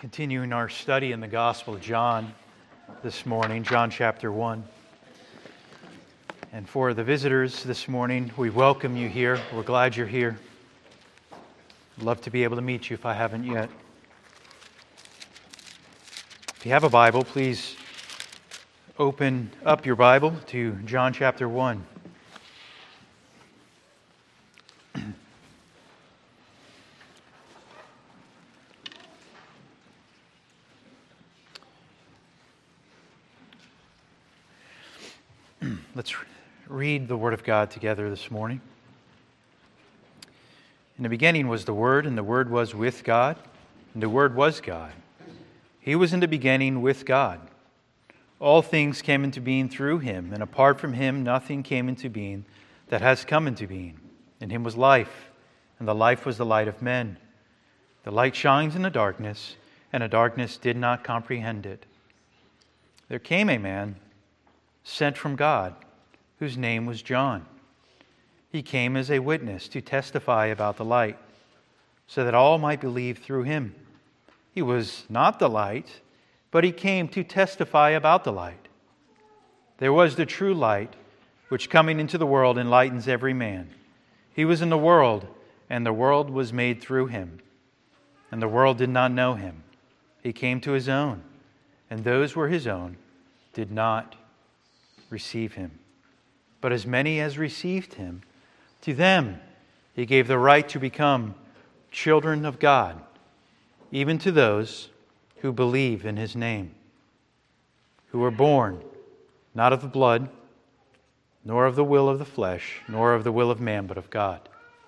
Continuing our study in the Gospel of John this morning, John chapter 1. And for the visitors this morning, we welcome you here. We're glad you're here. I'd love to be able to meet you if I haven't yet. If you have a Bible, please open up your Bible to John chapter 1. Let's read the Word of God together this morning. In the beginning was the Word, and the Word was with God, and the Word was God. He was in the beginning with God. All things came into being through Him, and apart from Him nothing came into being that has come into being. In Him was life, and the life was the light of men. The light shines in the darkness, and the darkness did not comprehend it. There came a man sent from God, whose name was John. He came as a witness to testify about the light, so that all might believe through him. He was not the light, but he came to testify about the light. There was the true light, which coming into the world enlightens every man. He was in the world, and the world was made through him, and the world did not know him. He came to his own, and those who were his own did not receive him. But as many as received him, to them he gave the right to become children of God, even to those who believe in his name, who were born not of the blood, nor of the will of the flesh, nor of the will of man, but of God.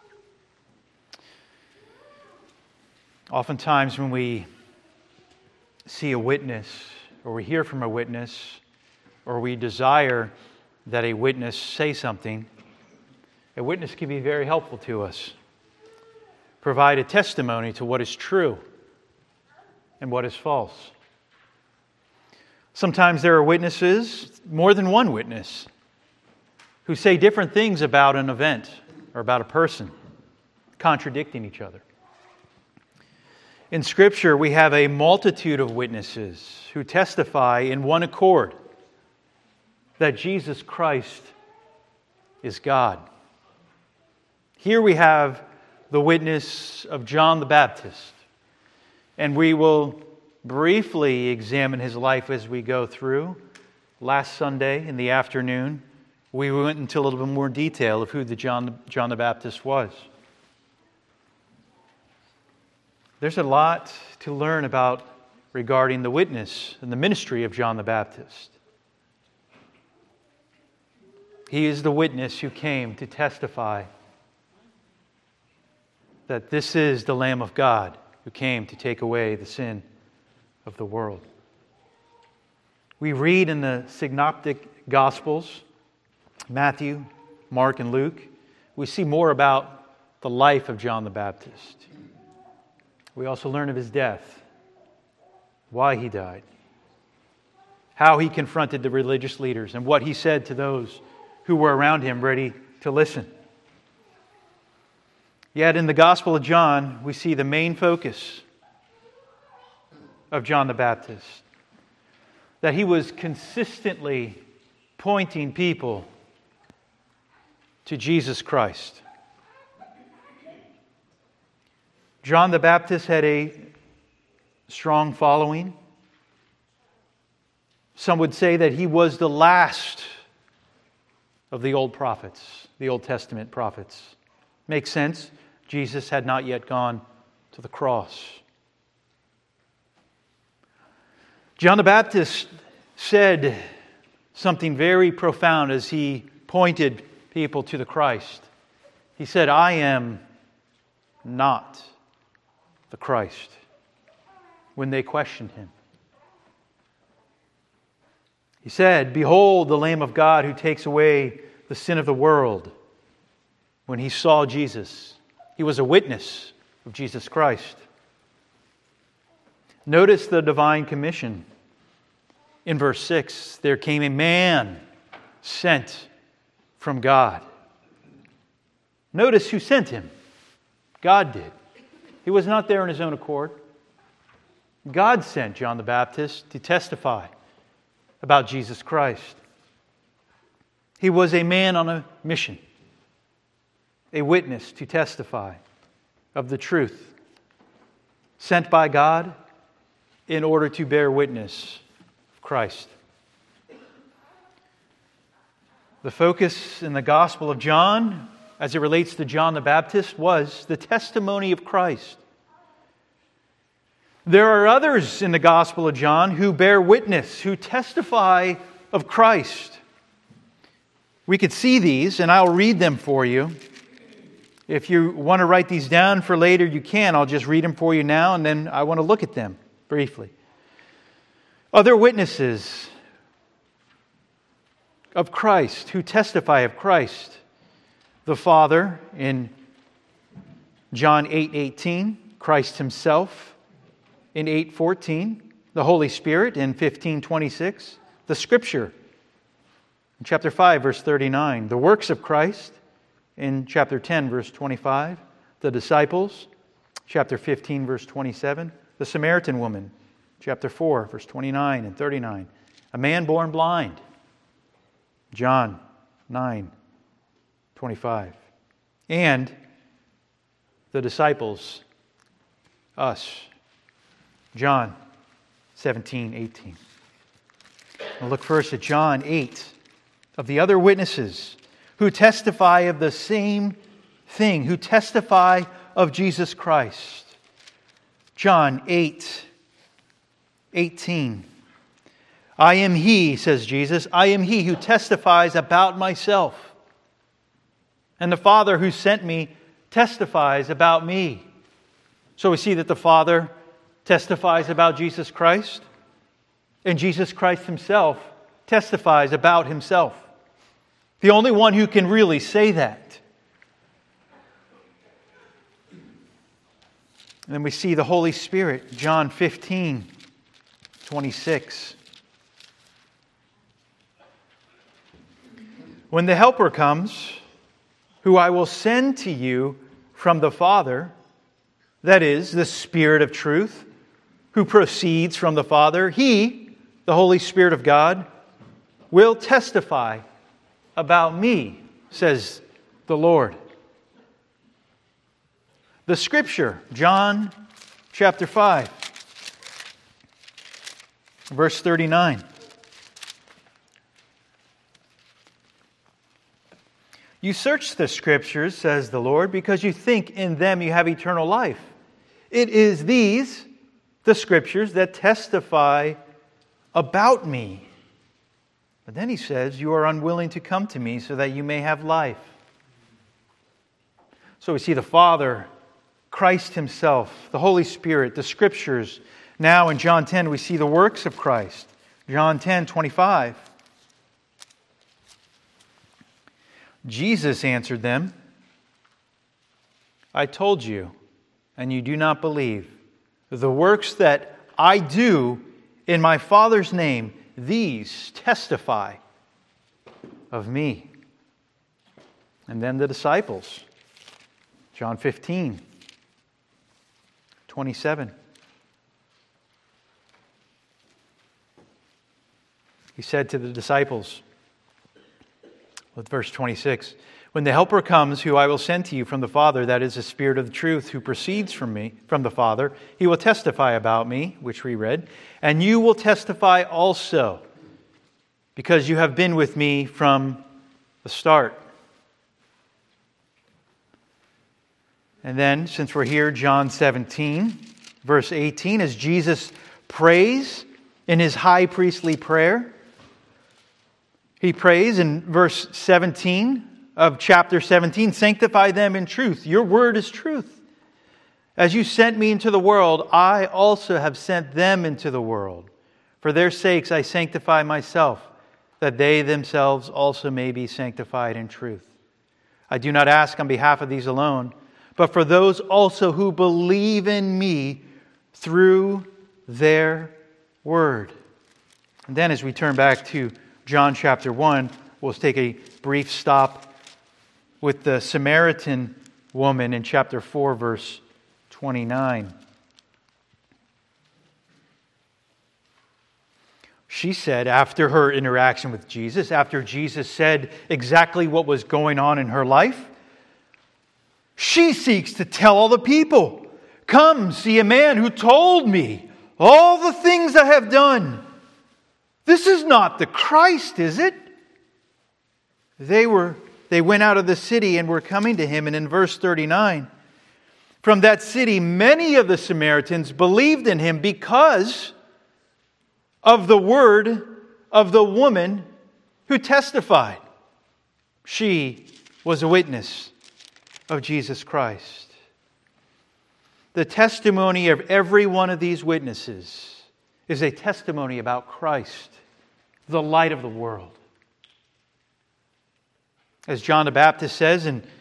Oftentimes when we see a witness, or we hear from a witness, or we desire that a witness say something, a witness can be very helpful to us. Provide a testimony to what is true and what is false. Sometimes there are witnesses, more than one witness, who say different things about an event or about a person, contradicting each other. In Scripture, we have a multitude of witnesses who testify in one accord that Jesus Christ is God. Here we have the witness of John the Baptist, and we will briefly examine his life as we go through. Last Sunday in the afternoon, we went into a little bit more detail of who John the Baptist was. There's a lot to learn about regarding the witness and the ministry of John the Baptist. He is the witness who came to testify that this is the Lamb of God who came to take away the sin of the world. We read in the synoptic Gospels, Matthew, Mark, and Luke, we see more about the life of John the Baptist. We also learn of his death, why he died, how he confronted the religious leaders, and what he said to those who were around him ready to listen. Yet in the Gospel of John, we see the main focus of John the Baptist, that he was consistently pointing people to Jesus Christ. John the Baptist had a strong following. Some would say that he was the last of the old prophets, the Old Testament prophets. Makes sense. Jesus had not yet gone to the cross. John the Baptist said something very profound as he pointed people to the Christ. He said, "I am not the Christ," when they questioned him. He said, "Behold the Lamb of God who takes away the sin of the world." When he saw Jesus, he was a witness of Jesus Christ. Notice the divine commission. In verse 6, there came a man sent from God. Notice who sent him. God did. He was not there on his own accord. God sent John the Baptist to testify about Jesus Christ. He was a man on a mission, a witness to testify of the truth, sent by God in order to bear witness of Christ. The focus in the Gospel of John, as it relates to John the Baptist, was the testimony of Christ. There are others in the Gospel of John who bear witness, who testify of Christ. We could see these, and I'll read them for you. If you want to write these down for later, you can. I'll just read them for you now, and then I want to look at them briefly. Other witnesses of Christ, who testify of Christ. The Father in John 8:18, Christ Himself in 8:14, the Holy Spirit in 15:26, the Scripture in chapter 5, verse 39, the works of Christ in chapter 10, verse 25, the disciples, chapter 15, verse 27, the Samaritan woman, chapter 4, verse 29 and 39, a man born blind, John 9:25, and the disciples, us, John 17:18. We'll look first at John 8, of the other witnesses who testify of the same thing, who testify of Jesus Christ. John 8:18. I am He, says Jesus, I am He who testifies about myself. And the Father who sent me testifies about me. So we see that the Father testifies about Jesus Christ, and Jesus Christ Himself testifies about Himself. The only one who can really say that. And then we see the Holy Spirit, John 15:26. When the Helper comes, who I will send to you from the Father, that is, the Spirit of truth, who proceeds from the Father, He, the Holy Spirit of God, will testify about me, says the Lord. The Scripture, John chapter 5, verse 39. You search the Scriptures, says the Lord, because you think in them you have eternal life. It is these, the Scriptures, that testify about me. But then He says, you are unwilling to come to me so that you may have life. So we see the Father, Christ Himself, the Holy Spirit, the Scriptures. Now in John 10 we see the works of Christ. John 10:25. Jesus answered them, I told you, and you do not believe. The works that I do in my Father's name, these testify of me. And then the disciples, John 15:27. He said to the disciples, with verse 26, when the Helper comes, who I will send to you from the Father, that is the Spirit of the truth, who proceeds from me, from the Father, He will testify about me, which we read, and you will testify also, because you have been with me from the start. And then, since we're here, John 17, verse 18, as Jesus prays in His high priestly prayer, He prays in verse 17 of chapter 17, sanctify them in truth. Your word is truth. As you sent me into the world, I also have sent them into the world. For their sakes I sanctify myself, that they themselves also may be sanctified in truth. I do not ask on behalf of these alone, but for those also who believe in me through their word. And then as we turn back to John chapter 1, we'll take a brief stop with the Samaritan woman in chapter 4, verse 29. She said, after her interaction with Jesus, after Jesus said exactly what was going on in her life, she seeks to tell all the people, "Come, see a man who told me all the things I have done. This is not the Christ, is it?" They went out of the city and were coming to him. And in verse 39, from that city, many of the Samaritans believed in him because of the word of the woman who testified. She was a witness of Jesus Christ. The testimony of every one of these witnesses is a testimony about Christ, the light of the world. As John the Baptist says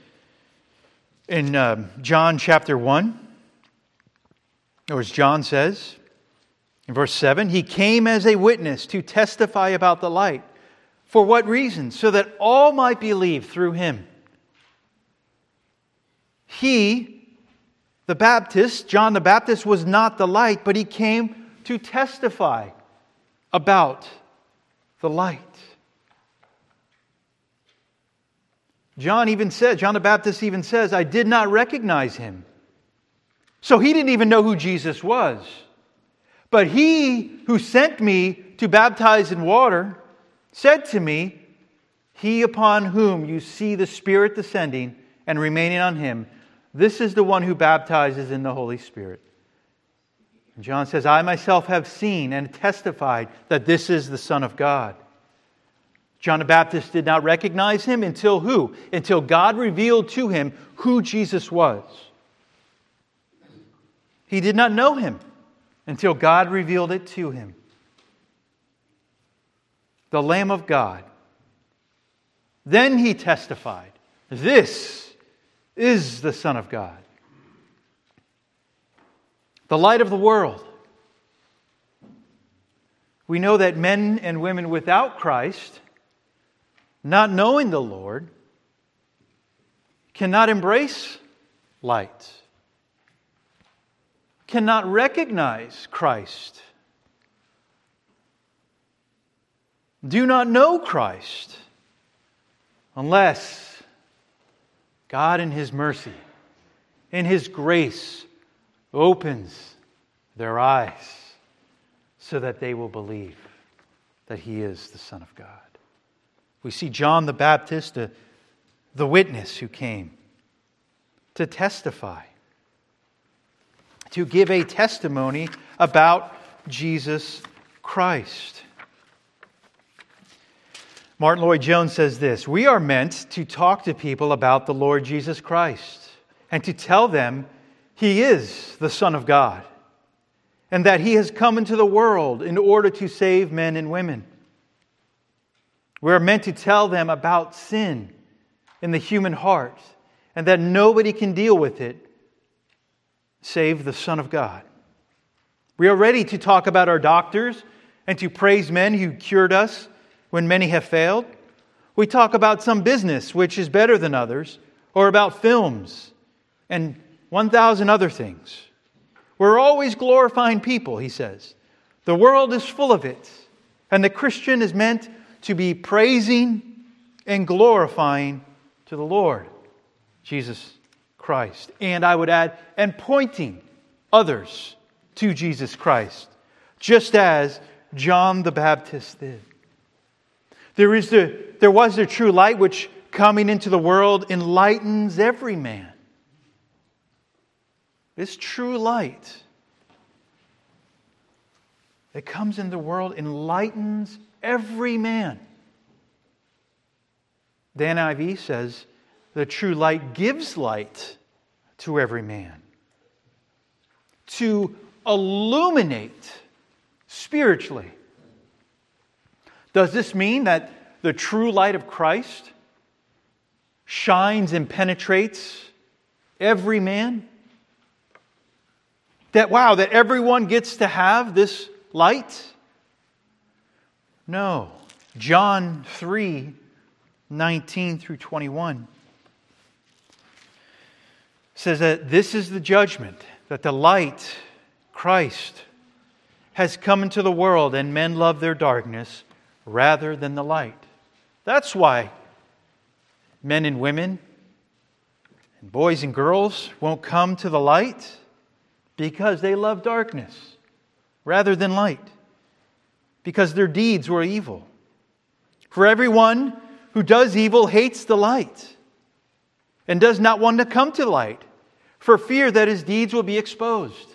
in John chapter 1, or as John says in verse 7, he came as a witness to testify about the light. For what reason? So that all might believe through him. He, the Baptist, John the Baptist, was not the light, but he came to testify about the light. John the Baptist even says, "I did not recognize him." So he didn't even know who Jesus was. But he who sent me to baptize in water said to me, "He upon whom you see the Spirit descending and remaining on him, this is the one who baptizes in the Holy Spirit." And John says, "I myself have seen and testified that this is the Son of God." John the Baptist did not recognize him until who? Until God revealed to him who Jesus was. He did not know him until God revealed it to him. The Lamb of God. Then he testified, "This is the Son of God." The light of the world. We know that men and women without Christ, not knowing the Lord, cannot embrace light, cannot recognize Christ, do not know Christ, unless God in His mercy, in His grace, opens their eyes so that they will believe that He is the Son of God. We see John the Baptist, the witness who came to testify, to give a testimony about Jesus Christ. Martin Lloyd-Jones says this: "We are meant to talk to people about the Lord Jesus Christ and to tell them He is the Son of God and that He has come into the world in order to save men and women. We are meant to tell them about sin in the human heart and that nobody can deal with it save the Son of God. We are ready to talk about our doctors and to praise men who cured us when many have failed. We talk about some business which is better than others, or about films and 1,000 other things. We're always glorifying people," he says. "The world is full of it, and the Christian is meant to be praising and glorifying to the Lord Jesus Christ." And I would add, and pointing others to Jesus Christ, just as John the Baptist did. There was the true light which, coming into the world, enlightens every man. This true light that comes into the world enlightens every man. The NIV says, the true light gives light to every man, to illuminate spiritually. Does this mean that the true light of Christ shines and penetrates every man? That everyone gets to have this light? No. John 3:19 through 21 says that this is the judgment, that the light, Christ, has come into the world, and men love their darkness rather than the light. That's why men and women and boys and girls won't come to the light, because they love darkness rather than light, because their deeds were evil. For everyone who does evil hates the light and does not want to come to light, for fear that his deeds will be exposed.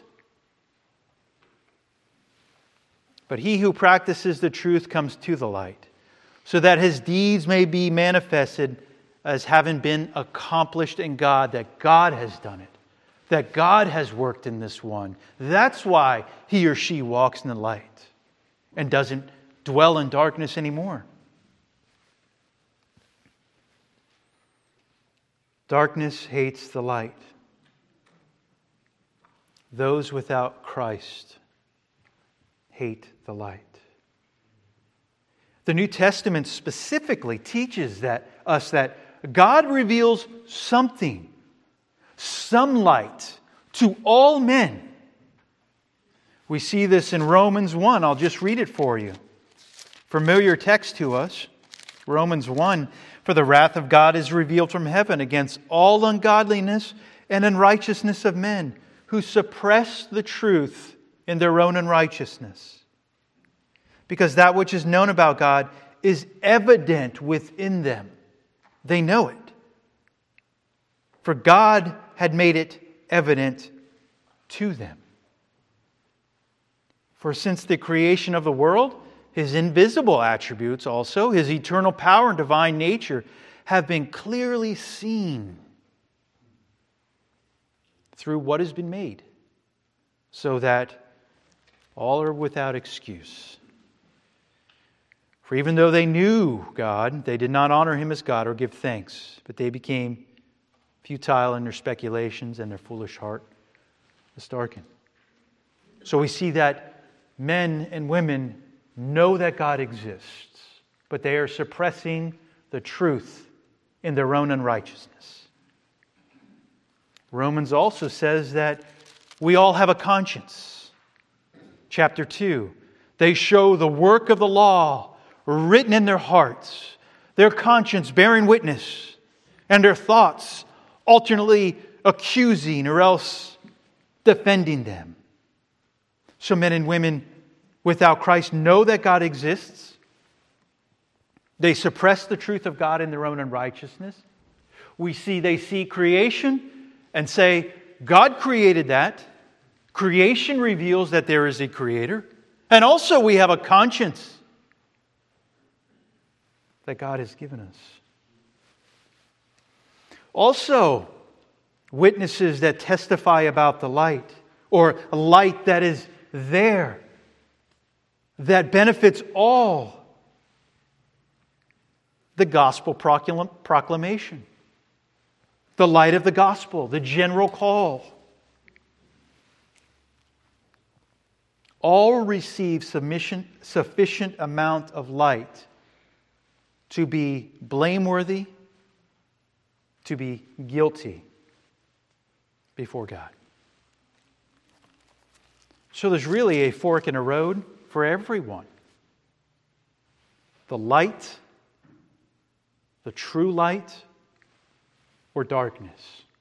But he who practices the truth comes to the light, so that his deeds may be manifested as having been accomplished in God, that God has done it, that God has worked in this one. That's why he or she walks in the light and doesn't dwell in darkness anymore. Darkness hates the light. Those without Christ hate the light. The New Testament specifically teaches us that God reveals something, some light, to all men. We see this in Romans 1. I'll just read it for you. Familiar text to us. Romans 1. For the wrath of God is revealed from heaven against all ungodliness and unrighteousness of men, who suppress the truth in their own unrighteousness. Because that which is known about God is evident within them. They know it. For God had made it evident to them. For since the creation of the world, His invisible attributes also, His eternal power and divine nature, have been clearly seen through what has been made, so that all are without excuse. For even though they knew God, they did not honor Him as God or give thanks, but they became futile in their speculations, and their foolish heart was darkened. So we see that men and women know that God exists, but they are suppressing the truth in their own unrighteousness. Romans also says that we all have a conscience. Chapter 2, they show the work of the law written in their hearts, their conscience bearing witness, and their thoughts alternately accusing or else defending them. So men and women without Christ know that God exists. They suppress the truth of God in their own unrighteousness. They see creation and say, God created that. Creation reveals that there is a creator. And also we have a conscience that God has given us. Also, witnesses that testify about the light, or a light that is there, that benefits all. The gospel proclamation. The light of the gospel, the general call. All receive sufficient amount of light to be blameworthy, to be guilty before God. So there's really a fork in a road for everyone. The light, the true light, or darkness.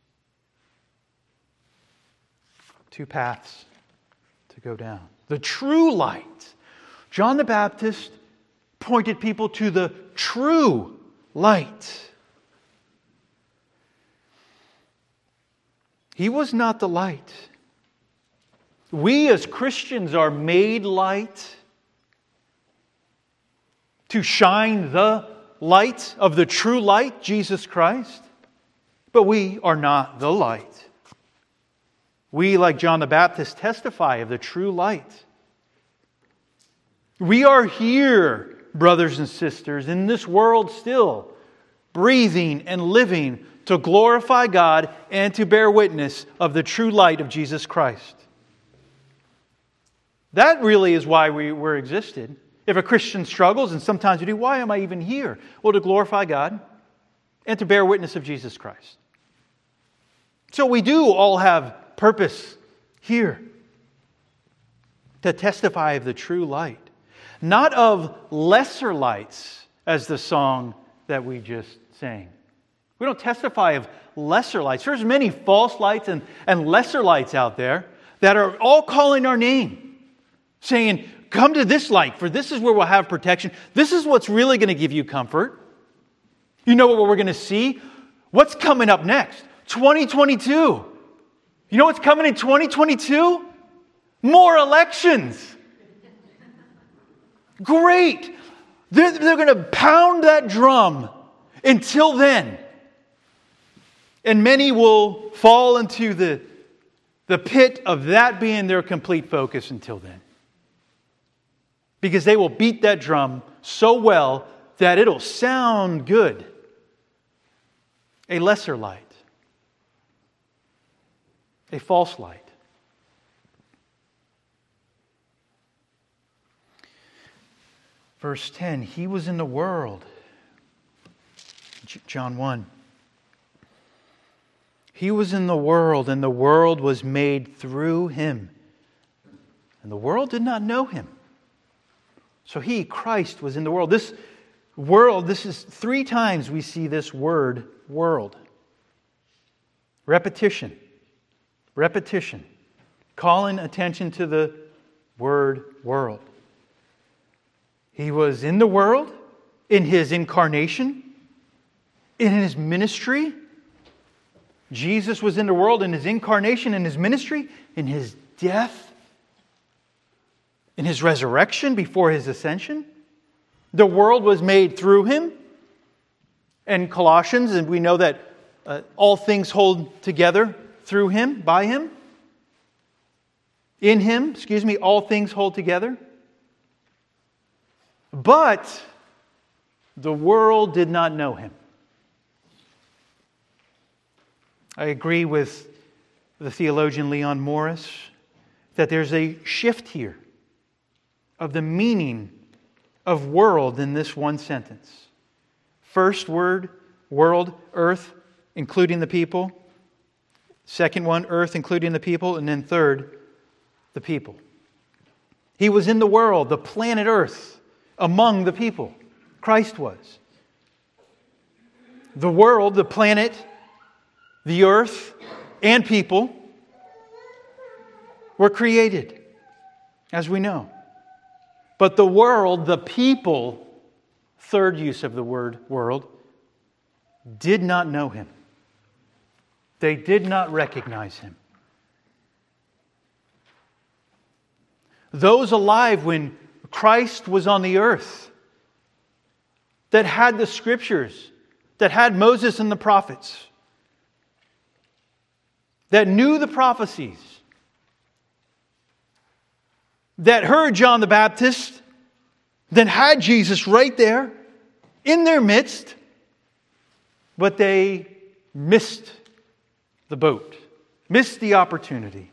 Two paths to go down. The true light. John the Baptist pointed people to the true light. He was not the light. We as Christians are made light to shine the light of the true light, Jesus Christ. But we are not the light. We, like John the Baptist, testify of the true light. We are here, brothers and sisters, in this world still, breathing and living to glorify God and to bear witness of the true light of Jesus Christ. That really is why we're existed. If a Christian struggles, and sometimes we do, why am I even here? Well, to glorify God and to bear witness of Jesus Christ. So we do all have purpose here. to testify of the true light, not of lesser lights, as the song that we just sang. We don't testify of lesser lights. There's many false lights and lesser lights out there that are all calling our name, saying, come to this light, for this is where we'll have protection. This is what's really going to give you comfort. You know what we're going to see? What's coming up next? 2022. You know what's coming in 2022? More elections. Great. They're going to pound that drum until then. And many will fall into the pit of that being their complete focus until then. Because they will beat that drum so well that it'll sound good. A lesser light. A false light. Verse 10, He was in the world. John 1. He was in the world, and the world was made through Him. And the world did not know Him. So He, Christ, was in the world. This world, this is 3 times we see this word, world. Repetition. Repetition. Calling attention to the word world. He was in the world, in His incarnation, in His ministry. Jesus was in the world in His incarnation, in His ministry, in His death, in His resurrection before His ascension. The world was made through Him. And Colossians, and we know that all things hold together through Him, by Him. In Him, all things hold together. But the world did not know Him. I agree with the theologian Leon Morris that there's a shift here of the meaning of world in this one sentence. First word, world, earth, including the people. Second one, earth, including the people. And then third, the people. He was in the world, the planet Earth, among the people. Christ was. The world, the planet, the earth, and people were created, as we know. But the world, the people, third use of the word world, did not know Him. They did not recognize Him. Those alive when Christ was on the earth, that had the Scriptures, that had Moses and the prophets, that knew the prophecies, that heard John the Baptist, that had Jesus right there in their midst, but they missed the boat, missed the opportunity,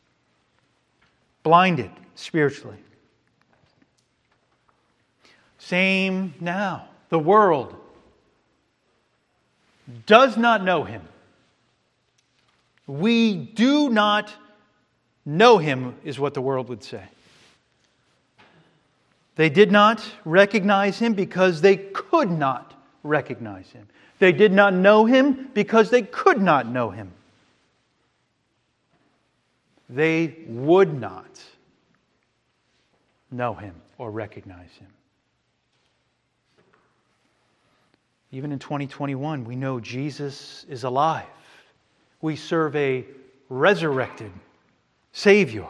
blinded spiritually. Same now. The world does not know Him. We do not know Him, is what the world would say. They did not recognize Him because they could not recognize Him. They did not know Him because they could not know Him. They would not know Him or recognize Him. Even in 2021, we know Jesus is alive. We serve a resurrected Savior.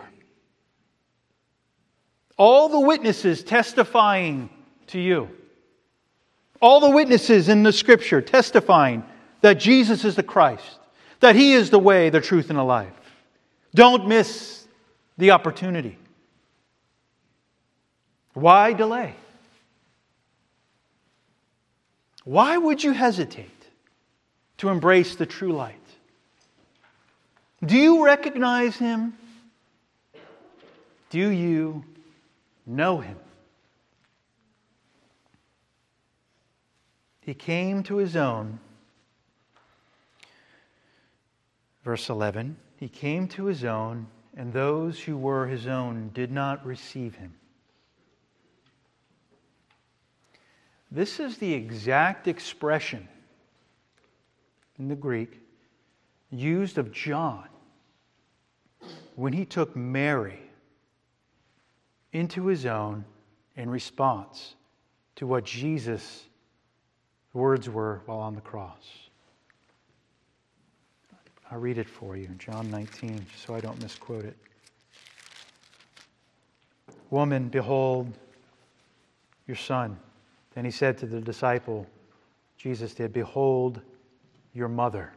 All the witnesses testifying to you. All the witnesses in the Scripture testifying that Jesus is the Christ. That He is the way, the truth, and the life. Don't miss the opportunity. Why delay? Why would you hesitate to embrace the true light? Do you recognize Him? Do you know Him? He came to His own. Verse 11, He came to His own, and those who were his own did not receive him. This is the exact expression in the Greek used of John when he took Mary into his own in response to what Jesus' words were while on the cross. I'll read it for you, John 19, so I don't misquote it. Woman, behold your son. Then he said to the disciple, Jesus did, behold your mother.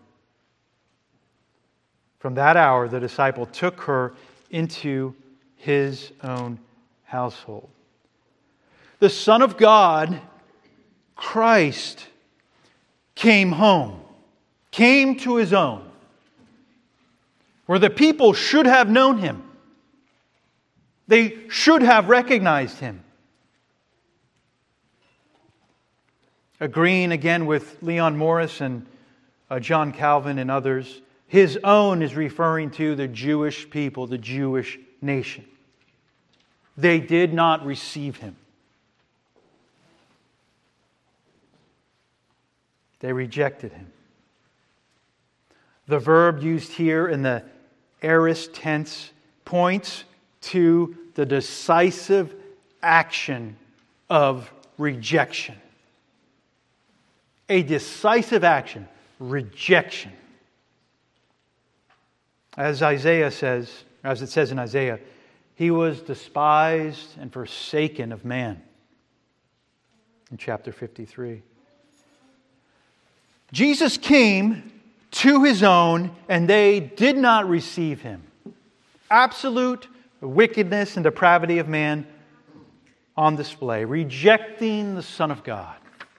From that hour, the disciple took her into his own household. The Son of God, Christ, came home, came to his own, where the people should have known him. They should have recognized him. Agreeing again with Leon Morris and John Calvin and others, his own is referring to the Jewish people, the Jewish nation. They did not receive him. They rejected him. The verb used here in the aorist tense points to the decisive action of rejection. A decisive action, rejection. As Isaiah says, as it says in Isaiah, he was despised and forsaken of man. In chapter 53. Jesus came to his own, and they did not receive him. Absolute wickedness and depravity of man on display, rejecting the Son of God.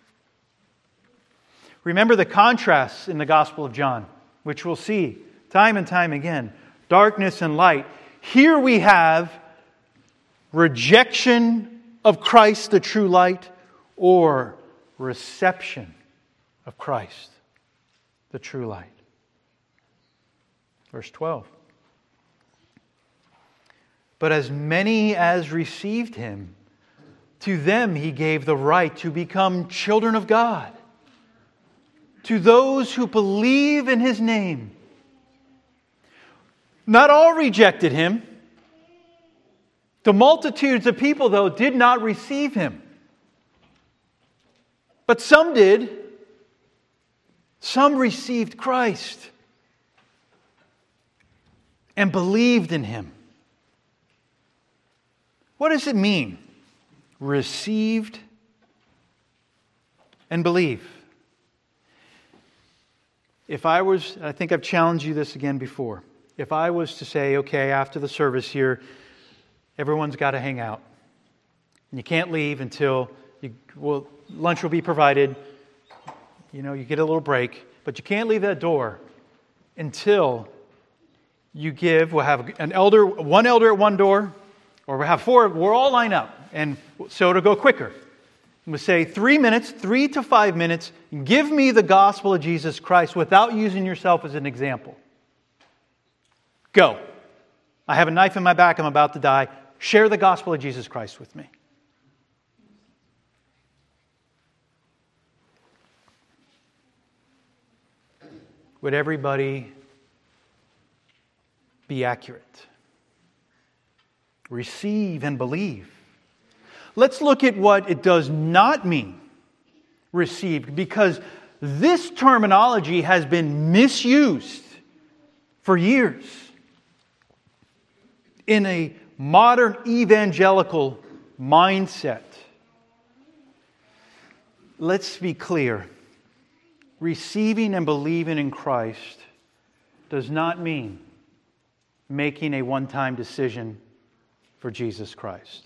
Remember the contrasts in the Gospel of John, which we'll see time and time again. Darkness and light. Here we have rejection of Christ, the true light, or reception of Christ, the true light. Verse 12. But as many as received him, to them he gave the right to become children of God. To those who believe in his name. Not all rejected him. The multitudes of people, though, did not receive him. But some did. Some received Christ and believed in him. What does it mean? Received and believe. I think I've challenged you this again before. If I was to say, okay, after the service here, everyone's got to hang out. And you can't leave until lunch will be provided. You get a little break. But you can't leave that door until you give. We'll have one elder at one door, or we'll have four. We'll all line up. And so it'll go quicker. We'll say 3 minutes, 3 to 5 minutes. Give me the gospel of Jesus Christ without using yourself as an example. Go. I have a knife in my back. I'm about to die. Share the gospel of Jesus Christ with me. Would everybody be accurate? Receive and believe. Let's look at what it does not mean, received, because this terminology has been misused for years in a modern evangelical mindset. Let's be clear. Receiving and believing in Christ does not mean making a one-time decision for Jesus Christ.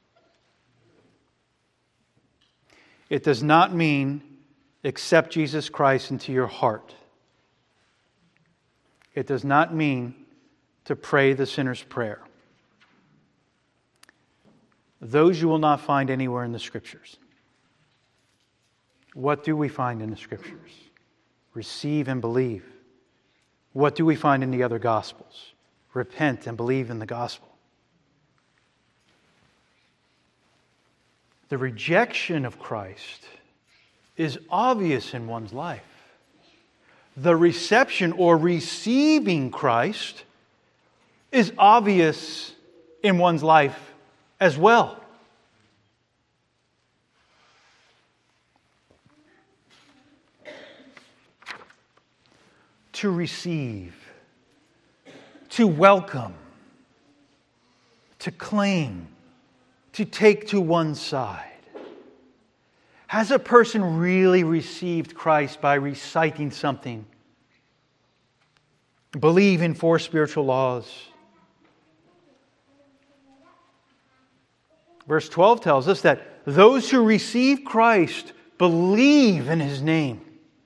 It does not mean accept Jesus Christ into your heart. It does not mean to pray the sinner's prayer. Those you will not find anywhere in the Scriptures. What do we find in the Scriptures? Receive and believe. What do we find in the other Gospels? repent and believe in the gospel. The rejection of Christ is obvious in one's life. The reception or receiving Christ is obvious in one's life as well. To receive, to welcome, to claim, to take to one side. Has a person really received Christ by reciting something? Believe in 4 spiritual laws. Verse 12 tells us that those who receive Christ believe in His name.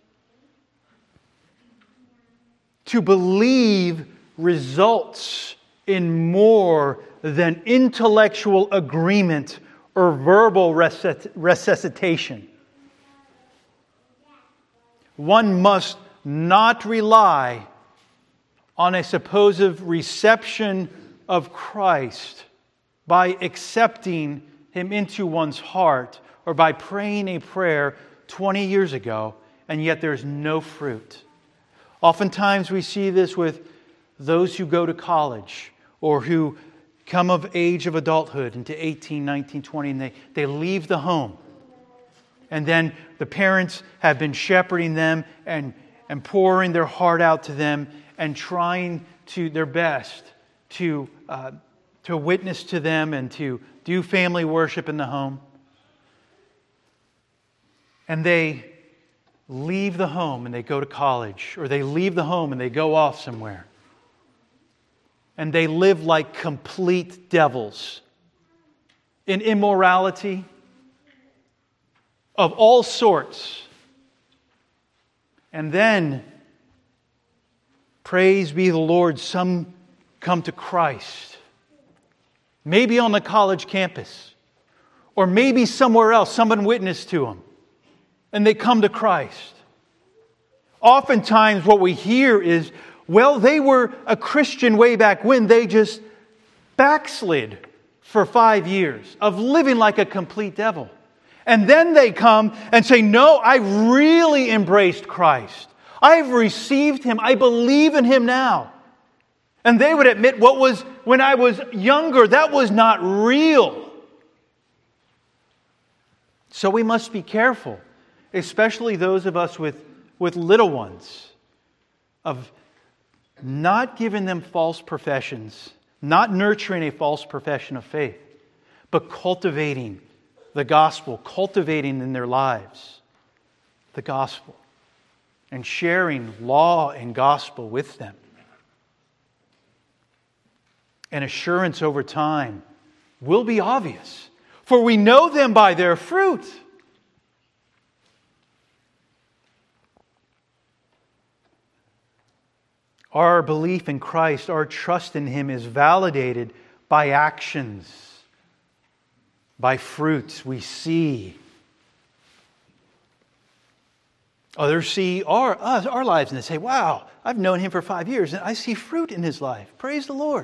To believe results in more than intellectual agreement or verbal resuscitation. One must not rely on a supposed reception of Christ by accepting Him into one's heart or by praying a prayer 20 years ago, and yet there's no fruit. Oftentimes we see this with those who go to college or who come of age of adulthood into 18, 19, 20, and they leave the home. And then the parents have been shepherding them and pouring their heart out to them and trying to their best to witness to them and to do family worship in the home. And they leave the home and they go to college, or they leave the home and they go off somewhere. And they live like complete devils in immorality of all sorts. And then, praise be the Lord, some come to Christ. Maybe on the college campus, or maybe somewhere else, someone witnessed to them, and they come to Christ. Oftentimes what we hear is, well, they were a Christian way back when, they just backslid for 5 years of living like a complete devil. And then they come and say, no, I really embraced Christ. I've received Him. I believe in Him now. And they would admit, what was when I was younger, that was not real. So we must be careful, especially those of us with little ones, of not giving them false professions, not nurturing a false profession of faith, but cultivating the gospel, cultivating in their lives the gospel, and sharing law and gospel with them. And assurance over time will be obvious, for we know them by their fruit. Our belief in Christ, our trust in Him is validated by actions, by fruits we see. Others see our lives and they say, wow, I've known Him for 5 years and I see fruit in His life. Praise the Lord.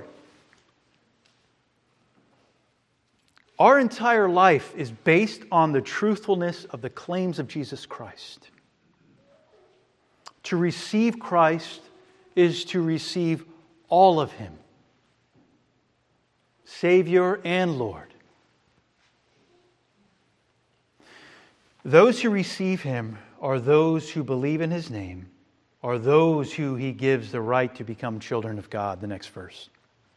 Our entire life is based on the truthfulness of the claims of Jesus Christ. To receive Christ is to receive all of Him, Savior and Lord. Those who receive Him are those who believe in His name, are those who He gives the right to become children of God. The next verse.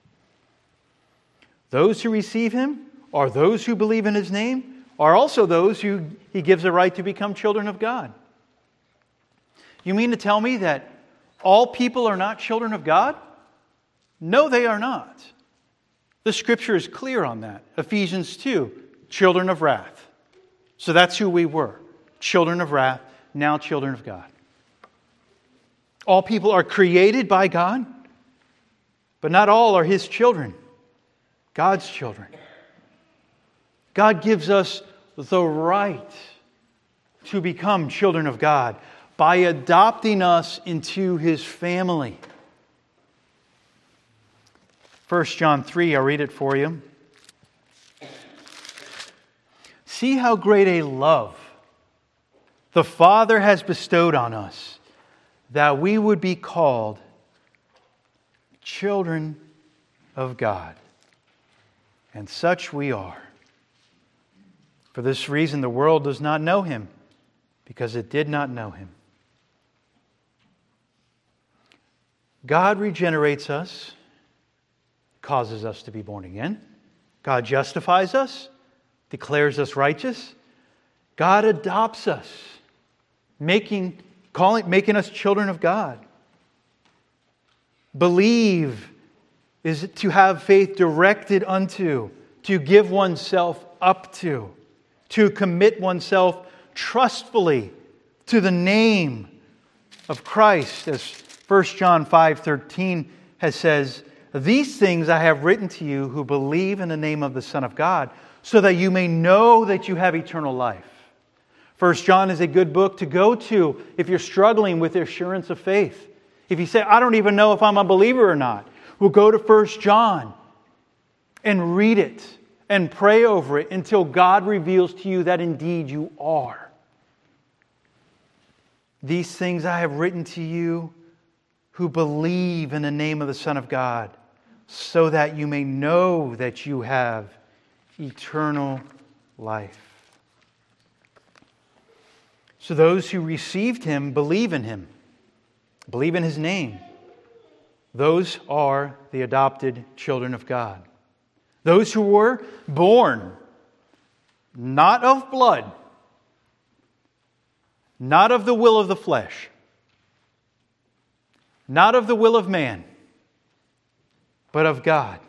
Those who receive Him are those who believe in His name, are also those who He gives the right to become children of God. You mean to tell me that all people are not children of God? No, they are not. The Scripture is clear on that. Ephesians 2, children of wrath. So that's who we were. Children of wrath, now children of God. All people are created by God, but not all are His children. God's children. God gives us the right to become children of God by adopting us into His family. 1 John 3, I'll read it for you. See how great a love the Father has bestowed on us, that we would be called children of God. And such we are. For this reason, the world does not know Him, because it did not know Him. God regenerates us, causes us to be born again. God justifies us, declares us righteous. God adopts us, making us children of God. Believe is to have faith directed unto, to give oneself up to commit oneself trustfully to the name of Christ. As 1 John 5:13 says, these things I have written to you who believe in the name of the Son of God, so that you may know that you have eternal life. 1 John is a good book to go to if you're struggling with the assurance of faith. If you say, I don't even know if I'm a believer or not, we'll go to 1 John and read it and pray over it until God reveals to you that indeed you are. These things I have written to you who believe in the name of the Son of God, so that you may know that you have eternal life. So those who received Him believe in Him, believe in His name. Those are the adopted children of God. Those who were born not of blood, not of the will of the flesh, not of the will of man, but of God.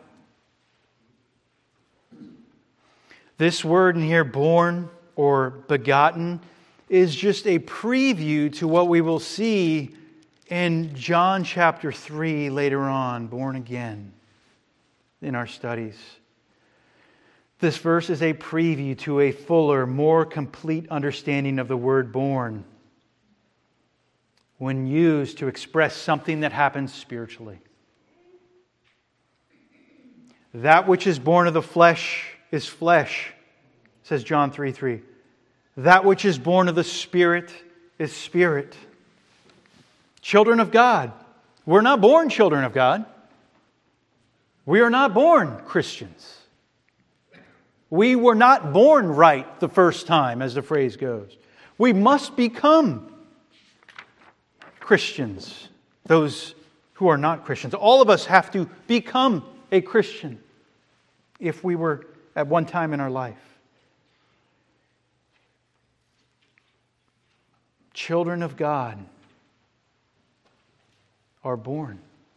This word in here, born or begotten, is just a preview to what we will see in John chapter 3 later on, born again, in our studies. This verse is a preview to a fuller, more complete understanding of the word born when used to express something that happens spiritually. That which is born of the flesh is flesh, says John 3:3. That which is born of the Spirit is spirit. Children of God. We're not born children of God. We are not born Christians. We were not born right the first time, as the phrase goes. We must become Christians, those who are not Christians. All of us have to become a Christian if we were at one time in our life. Children of God are born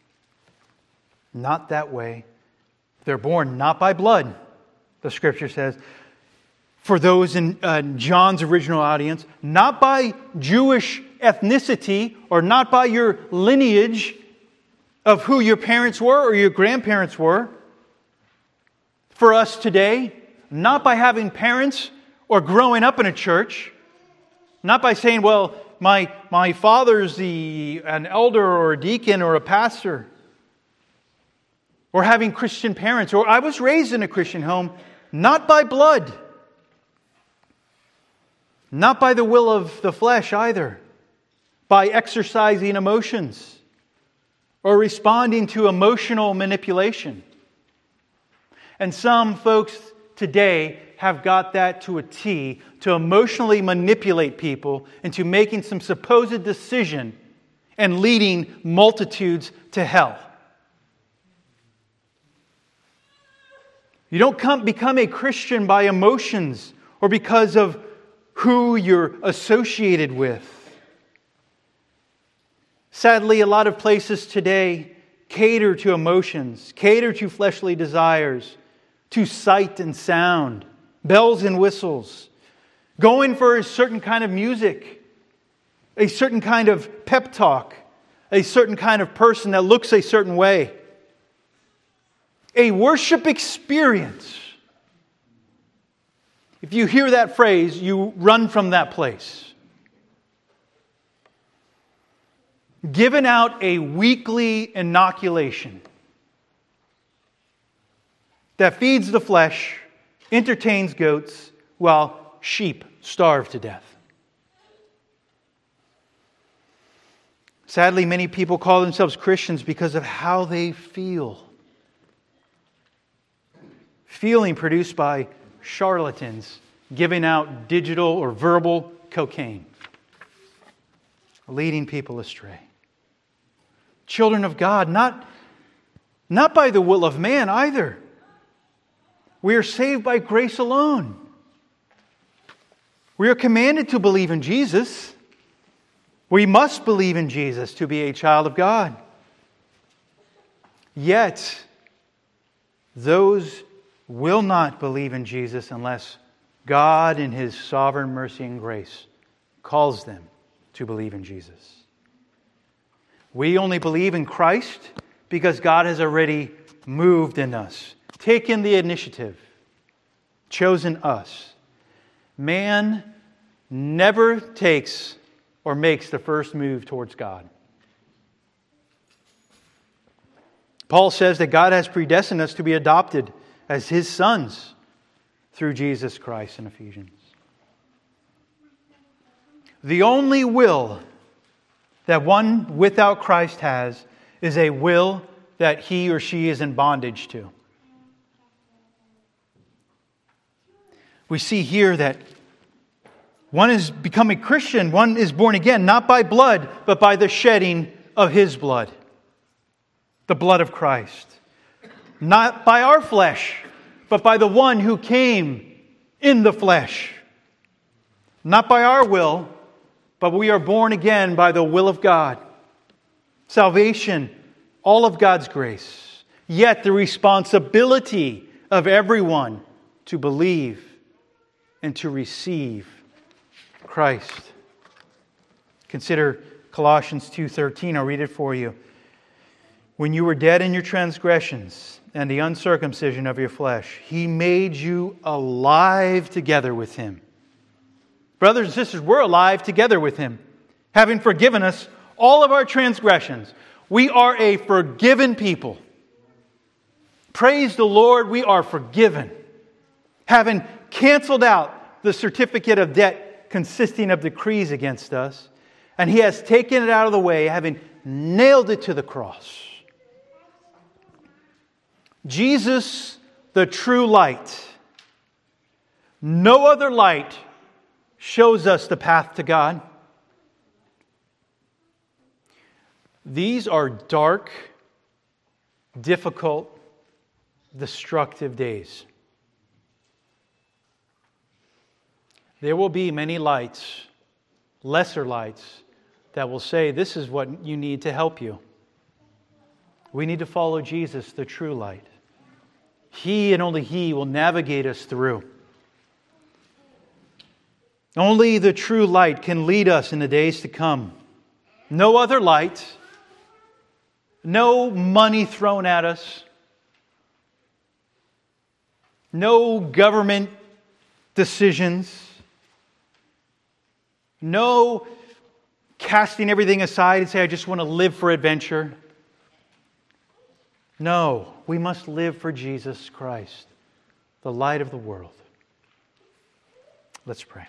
not that way. They're born not by blood, the Scripture says. For those in John's original audience, not by Jewish ethnicity or not by your lineage of who your parents were or your grandparents were. For us today, not by having parents or growing up in a church, not by saying, well, my father's an elder or a deacon or a pastor, or having Christian parents, or I was raised in a Christian home, not by blood, not by the will of the flesh either, by exercising emotions or responding to emotional manipulation. And some folks today have got that to a T, to emotionally manipulate people into making some supposed decision and leading multitudes to hell. You don't become a Christian by emotions or because of who you're associated with. Sadly, a lot of places today cater to emotions, cater to fleshly desires, to sight and sound, bells and whistles, going for a certain kind of music, a certain kind of pep talk, a certain kind of person that looks a certain way. A worship experience. If you hear that phrase, you run from that place. Given out a weekly inoculation that feeds the flesh, entertains goats, while sheep starve to death. Sadly, many people call themselves Christians because of how they feel. Feeling produced by charlatans giving out digital or verbal cocaine, leading people astray. Children of God, not by the will of man either. We are saved by grace alone. We are commanded to believe in Jesus. We must believe in Jesus to be a child of God. Yet, those will not believe in Jesus unless God in His sovereign mercy and grace calls them to believe in Jesus. We only believe in Christ because God has already moved in us, taken the initiative, chosen us. Man never takes or makes the first move towards God. Paul says that God has predestined us to be adopted as His sons through Jesus Christ in Ephesians. The only will that one without Christ has is a will that he or she is in bondage to. We see here that one is becoming Christian, one is born again, not by blood, but by the shedding of His blood. The blood of Christ. Not by our flesh, but by the one who came in the flesh. Not by our will, but we are born again by the will of God. Salvation, all of God's grace. Yet the responsibility of everyone to believe and to receive Christ. Consider Colossians 2:13. I'll read it for you. When you were dead in your transgressions and the uncircumcision of your flesh, He made you alive together with Him. Brothers and sisters, we're alive together with Him, having forgiven us all of our transgressions. We are a forgiven people. Praise the Lord, we are forgiven. Having canceled out the certificate of debt consisting of decrees against us, and He has taken it out of the way, having nailed it to the cross. Jesus, the true light. No other light shows us the path to God. These are dark, difficult, destructive days. There will be many lights, lesser lights, that will say, this is what you need to help you. We need to follow Jesus, the true light. He and only He will navigate us through. Only the true light can lead us in the days to come. No other light. No money thrown at us. No government decisions. No casting everything aside and say, I just want to live for adventure. No, we must live for Jesus Christ, the light of the world. Let's pray.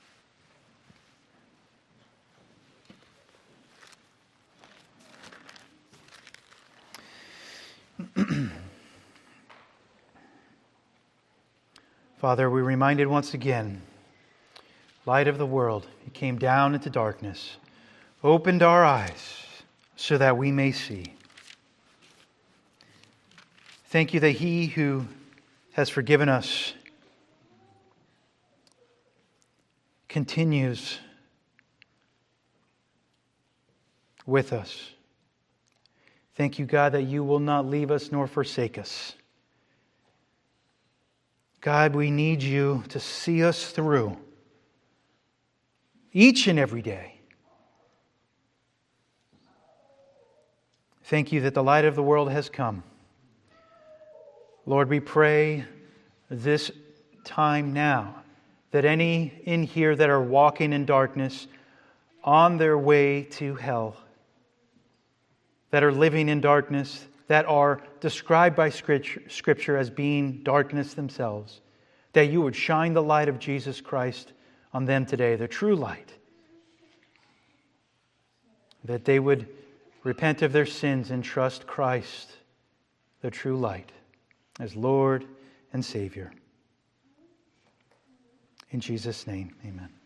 Father, we're reminded once again, light of the world, He came down into darkness, opened our eyes so that we may see. Thank you that He who has forgiven us continues with us. Thank you, God, that You will not leave us nor forsake us. God, we need You to see us through each and every day. Thank You that the light of the world has come. Lord, we pray this time now that any in here that are walking in darkness on their way to hell, that are living in darkness, that are described by Scripture as being darkness themselves, that you would shine the light of Jesus Christ on them today, the true light, that they would repent of their sins and trust Christ, the true light, as Lord and Savior. In Jesus' name, amen.